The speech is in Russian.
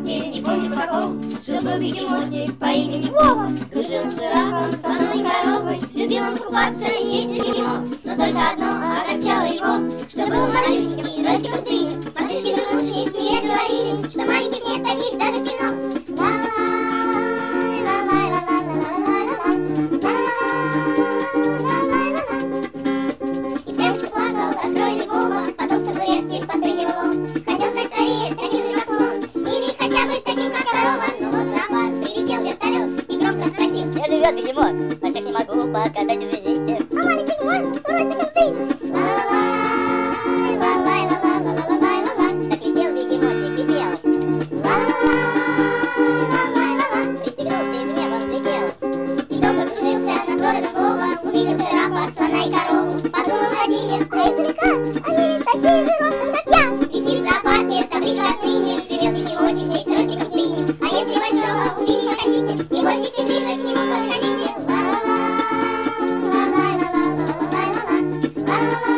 парке, не помню в каком, жил был бегемотик по имени Вова. Дружил с жирафом, слоном и коровой, любил он купаться и ездить в кино. Но только одно огорчало его, что был он малюсенький, ростиком с рими. Мартышки дурнушки смеясь говорили, что маленьких нет таких даже в кино. И девочка плакал, расстроенный Вова, потом с табуретки подпрыгивал он. Хотел стать скорее таким же, как слон, или хотя бы таким, как корова. Но вот в зоопарк прилетел вертолет и громко спросил: где живет бегемот? Больших не могу подкатать, извините. а маленьких можно, ростиком с рими. Так летел бегемотик и пел. Пристегнулся и в небо взлетел. И долго кружился над городом Вова, увидел жирафа, слона и корову. Подумал Владимир: а издалека они ведь такие же ростом, как я. Висит в зоопарке табличка отныне: живет бегемотик здесь ростиком с рими. А если большого увидеть хотите, не бойтесь и ближе к нему подходите. Ла-ла-ла, ла-ла-ла, ла-ла-ла, ла-ла-ла, ла-ла-ла.